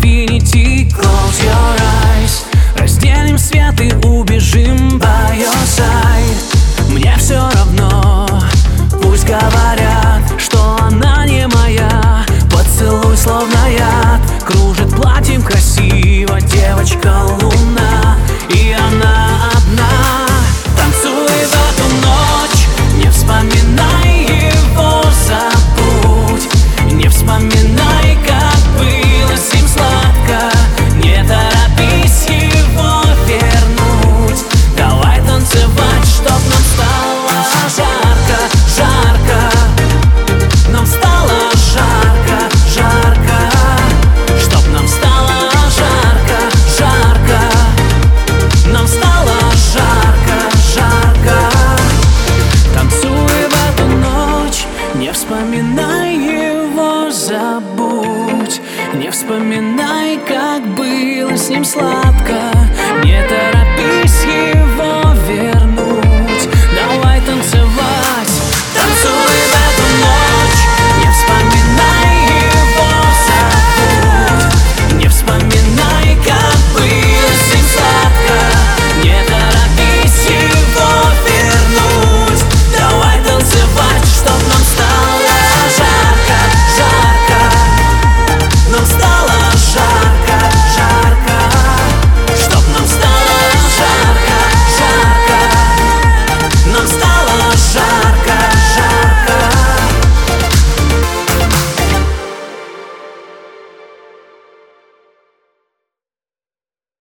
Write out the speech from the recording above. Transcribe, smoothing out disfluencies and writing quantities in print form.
infinity. Close your eyes. Разделим свет и убежим by your side. Мне все равно, пусть говорят, что она не моя. Поцелуй словно яд, кружит платьем красиво девочка луна, и она одна. Танцуй в эту ночь, не вспоминай его, забудь. Не вспоминай, как было с ним сладко. Не торопись его вернуть. Давай танцевать, чтоб нам стало жарко, жарко. Нам стало жарко, жарко. Чтоб нам стало жарко, жарко. Нам стало жарко, жарко. Танцуй в эту ночь, не вспоминай его, забудь. Не вспоминай, как было с ним сладко. Не торопись